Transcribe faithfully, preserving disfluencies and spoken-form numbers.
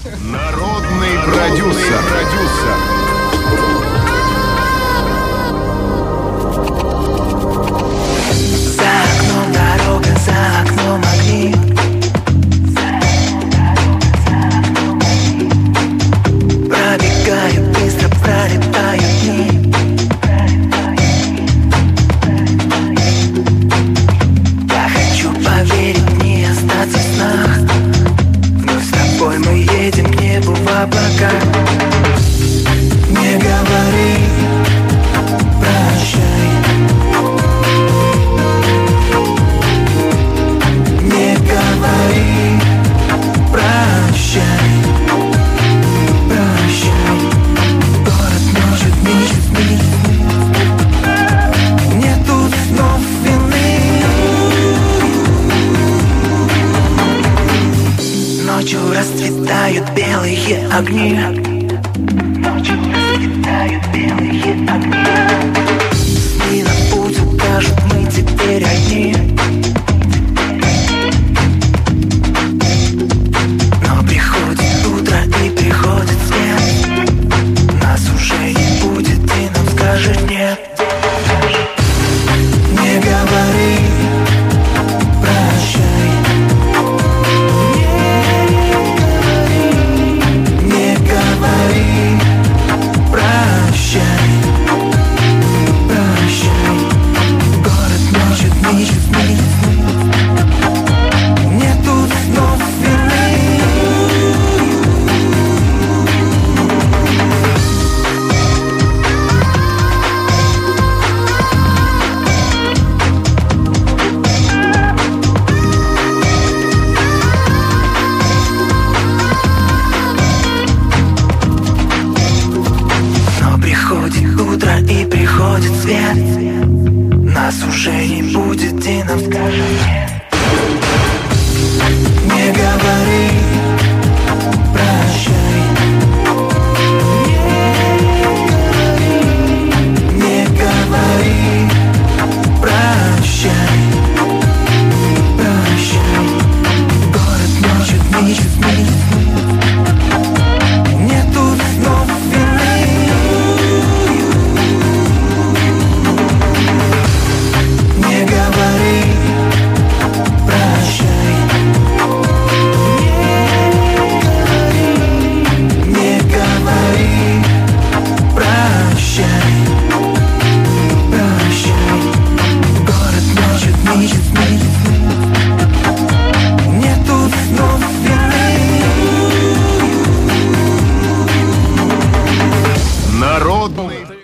Народный продюсер. продюсер. За окном дорога, за окном огни. Пробегают быстро, пролетают дни. Я хочу поверить, не остаться в снах. Вновь с тобой мы едем к небу в облаках. Не говори прощай. Не говори прощай. Прощай. Город может мить. Нету снов вины. Ночью расцветают белые огни. Ночью расцветают белые огни. Сны на путь укажут, мы теперь одни. Но приходит утро и приходит свет. Нас уже не будет и нам скажет нет. Не говори прощай. Не говори прощай. Прощай. Город может мить. Нету снов вины. Но приходит утро и приходит свет. Нас уже не будет и нам скажет нет. Не говори прощай. Не говори прощай. Прощай. Город может мить. Нету снов вины. Не говори прощай. Не говори прощай. Прощай. Город может мить. Нету снов вины. Народный